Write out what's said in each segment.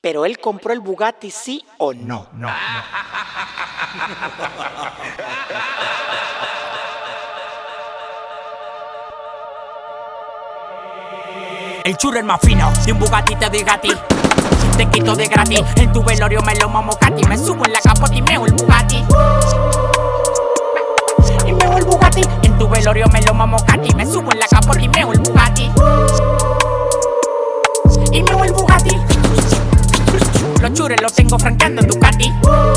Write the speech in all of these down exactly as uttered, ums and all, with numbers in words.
Pero él compró el Bugatti, ¿sí o no? No, no. El churro el más fino, de un Bugatti te doy gratis. Te quito de gratis, en tu velorio me lo mamo Cati. Me subo en la capota y meo el Bugatti. Y meo el Bugatti, en tu velorio me lo mamo Cati. Me subo en la capota y meo el Bugatti. Y meo el Bugatti. Los churres los tengo franqueando en Ducati.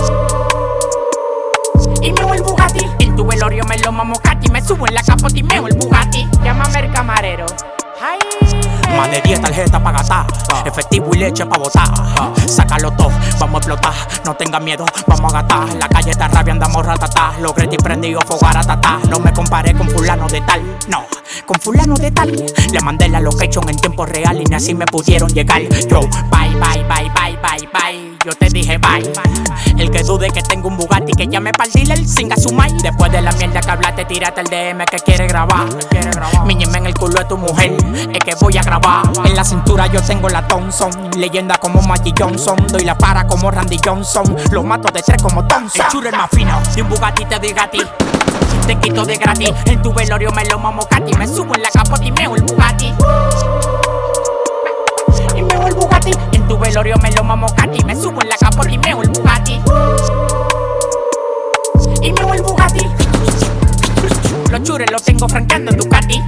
Y meo el Bugatti, en tu velorio me lo mamo Cati. Me subo en la capota y meo el Bugatti. Llámame el camarero. Ay. Más de diez tarjetas pa' gastar, efectivo y leche pa' botar. Sácalo todo, vamos a explotar, no tengas miedo, vamos a gastar. La calle está rabia, andamos ratatá, los Greti prendidos, fogar a tatá. No me comparé con fulano de tal, no, con fulano de tal. Le mandé la location en tiempo real y ni así me pudieron llegar. Yo, bye, bye, bye, bye, bye, bye, yo te dije bye. El que dude que tengo un Bugatti, que llame pa'l dealer, singa su mai. Después de la mierda que hablaste, tírate el D M que quiere grabar. Miñeme en el culo de tu mujer, es que voy a grabar. En la cintura yo tengo la Thompson, leyenda como Magic Johnson. Doy la para como Randy Johnson, lo mato de tres como Thompson. El churro el más fino, de un Bugatti te doy gratis. Te quito de gratis, en tu velorio me lo mamo Cati. Me subo en la capota y meo el Bugatti. Y meo el Bugatti, en tu velorio me lo mamo Cati. Me subo en la capota y meo el Bugatti. Y meo el Bugatti. Los churres los tengo franqueando en Ducati.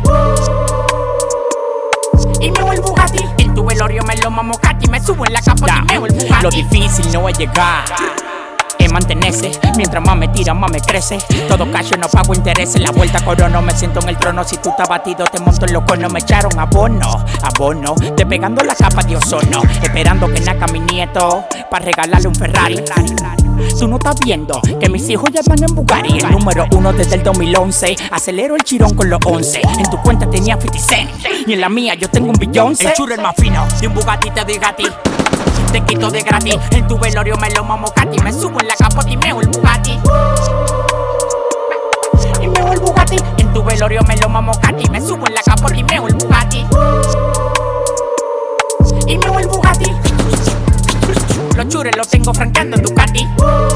Y meo el Bugatti, en tu velorio me lo mamo Cati. Me subo en la capota y meo el Bugatti. Lo difícil no es llegar, es mantenerse. Mientras más me tira, más me crece. Todo cash, no pago intereses. La vuelta corono, me siento en el trono. Si tú estás batido, te monto en los conos. Me echaron abono, abono, despegando la capa de ozono. Esperando que nazca mi nieto, para regalarle un Ferrari. Tú no estás viendo que mis hijos ya van en Bugatti. El número uno desde el dos mil once. Acelero el chirón con los once. En tu cuenta tenía cincuenta cent y en la mía yo tengo un billón. El churro el más fino, de un Bugatti te doy gratis. Te quito de gratis, en tu velorio me lo mamo Cati. Me subo en la capota y meo el Bugatti. Y meo el Bugatti, en tu velorio me lo mamo Cati. Me subo en la capota y meo el Bugatti. Y meo el Bugatti. Los churres los tengo franqueando en Ducati.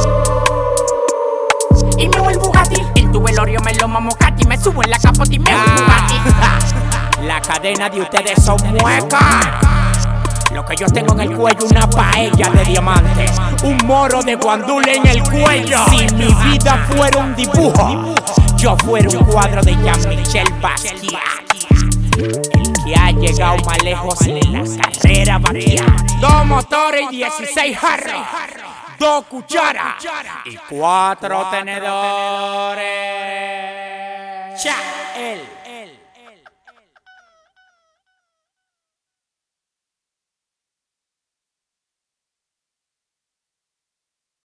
Y meo el Bugatti, en tu velorio me lo mamo Cati. Me subo en la capota y meo el Bugatti. La cadena de ustedes son muecas. Lo que yo tengo en el cuello, una paella de diamante, un moro de guandule en el cuello. Si mi vida fuera un dibujo, yo fuera un cuadro de Jean-Michel Basquiat. El que ha llegado más lejos en la carrera Basquiat. Dos motores y dieciséis jarros, dos cucharas y cuatro tenedores. Ya, él.